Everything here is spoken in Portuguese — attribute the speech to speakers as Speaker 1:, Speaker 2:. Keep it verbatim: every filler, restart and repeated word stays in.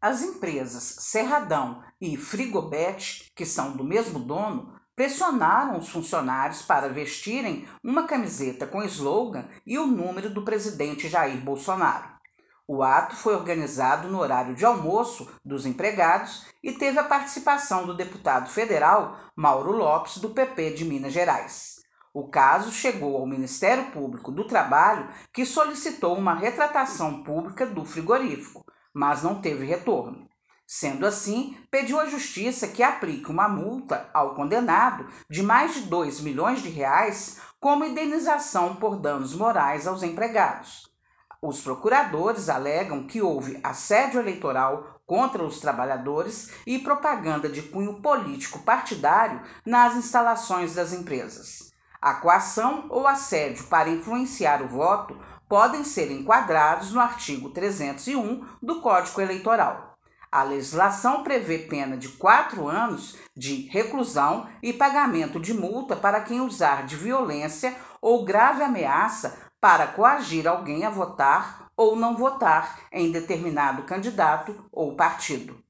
Speaker 1: As empresas Cerradão e Frigobet, que são do mesmo dono, pressionaram os funcionários para vestirem uma camiseta com slogan e o número do presidente Jair Bolsonaro. O ato foi organizado no horário de almoço dos empregados e teve a participação do deputado federal Mauro Lopes, do P P de Minas Gerais. O caso chegou ao Ministério Público do Trabalho, que solicitou uma retratação pública do frigorífico, mas não teve retorno. Sendo assim, pediu à Justiça que aplique uma multa ao condenado de mais de dois milhões de reais como indenização por danos morais aos empregados. Os procuradores alegam que houve assédio eleitoral contra os trabalhadores e propaganda de cunho político partidário nas instalações das empresas. A coação ou assédio para influenciar o voto podem ser enquadrados no artigo trezentos e um do Código Eleitoral. A legislação prevê pena de quatro anos de reclusão e pagamento de multa para quem usar de violência ou grave ameaça para coagir alguém a votar ou não votar em determinado candidato ou partido.